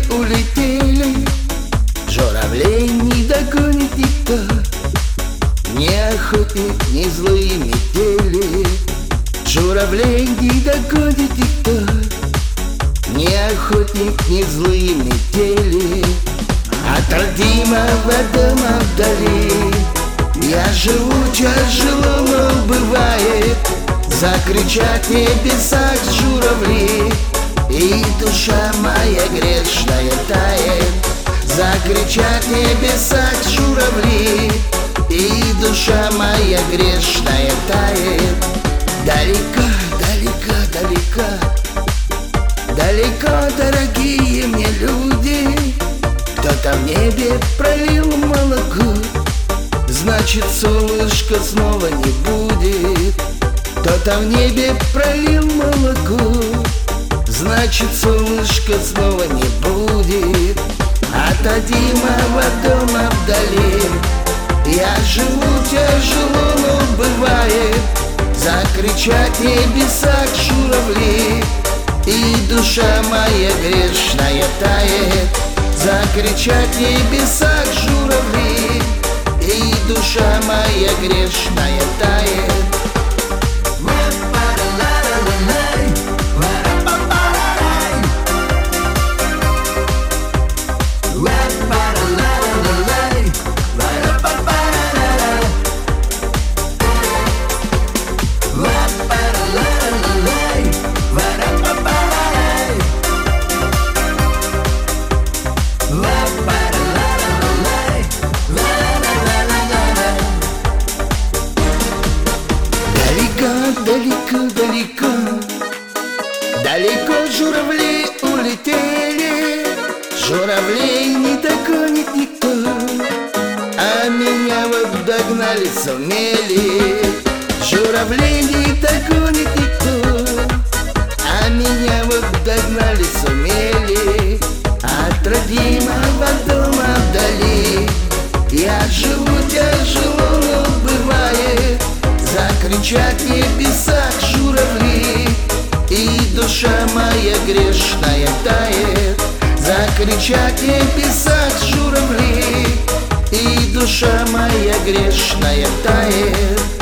улетели, журавлей не догонит никто, ни охотник, ни злые метели. Журавлей не догонит никто, ни охотник, ни злые метели. От родимого дома вдали я живу тяжело, но бывает, закричат в небесах журавли, и душа моя грешная тает. Закричат в небесах журавли, и душа моя грешная тает. Далеко, далеко, далеко, далеко, дорогие мне люди. Кто-то в небе пролил молоко, значит, солнышко снова не будет. Кто-то в небе пролил молоко, значит, солнышко снова не будет. От родимого дома вдали я живу тяжело, но бывает, закричат в небесах журавли, и душа моя грешная тает. Закричат в небесах журавли, и душа моя грешная тает. Далеко, далеко, далеко журавли улетели, журавлей не догонит никто, а меня вот догнали сумели. Журавлей не догонит никто, а меня вот догнали сумели. От родимого дома вдали я живу тяжело, но бывает, закричат в небесах журавли, и душа моя грешная тает. Закричат в небесах журавли, и душа моя грешная тает.